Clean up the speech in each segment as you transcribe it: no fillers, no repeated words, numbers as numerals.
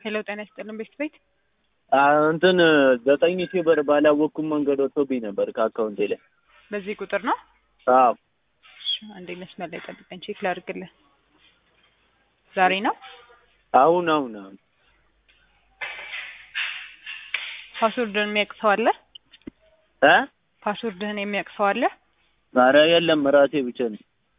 ሄሎ ጤና ይስጥልን ቤት እንትን 9000 ብር ባላወቅኩም መንገድ ወጥቶብኝ ነበር ከአካውንቴ ላይ። በዚህ ቁጥር ነው? አዎ። አንዴ መስመር ላይ ጠብቀኝ ቼክ ላድርግልህ። ዛሬ ነው? አሁን ፓስወርድህን የሚያውቅ ሰው አለ? እ ፓስወርድህን የሚያውቅ ሰው አለ? ኧረ የለም ራሴ ብቻ ነኝ።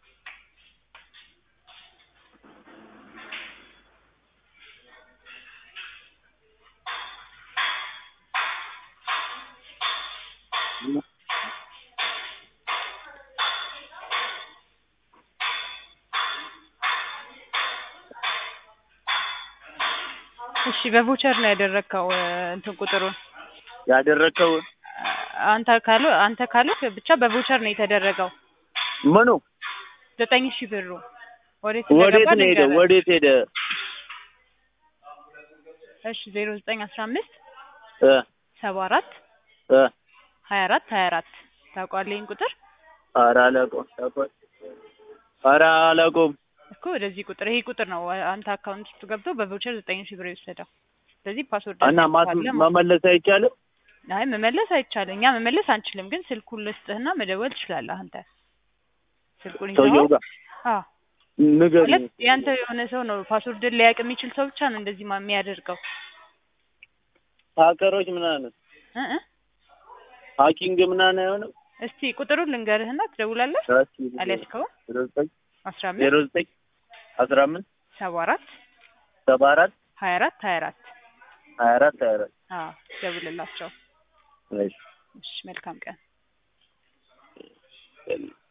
እሺ በቮቸር ነው ያደረከው እንትን ቁጥሩን ያደረከው አንተ ካለህ ብቻ በቮቸር ነው የተደረገው። ምኑ 9000 ብሩ ወዴት ሄደ? እሺ 0915 እ 74 እ 24 ታውቃለህ ይሄን ቁጥር? ኧረ አላውቀውም እኮ ወደዚህ ቁጥር ይሄ ቁጥር ነው አንተ አካውንት ውስጥ ገብቶ በቮቸር 9000 ብር ይወሰዳል። ስለዚህ ፓስወርድ እና መመለስ አይቻልም? አይ መመለስ አይቻልም። እኛ መመለስ አንችልም፣ ግን ስልኩን ልስጥህና መደወል ትችላለህ አንተ። ስልኩን ይዘው አዎ ንገረኝ። ያንተ የሆነ ሰው ነው ፓስወርድን ሊያውቅ የሚችል ሰው ብቻ ነው እንደዚህ የሚያደርገው። ሀከሮች ምናምን ሃኪንግ ምናምን አይሆንም? እስቲ ቁጥሩን ልንገርህና ትደውላለህ። አለስከው 09 15 15 74 74 24 አዎ ደውልላቸው። እሺ መልካም ቀን።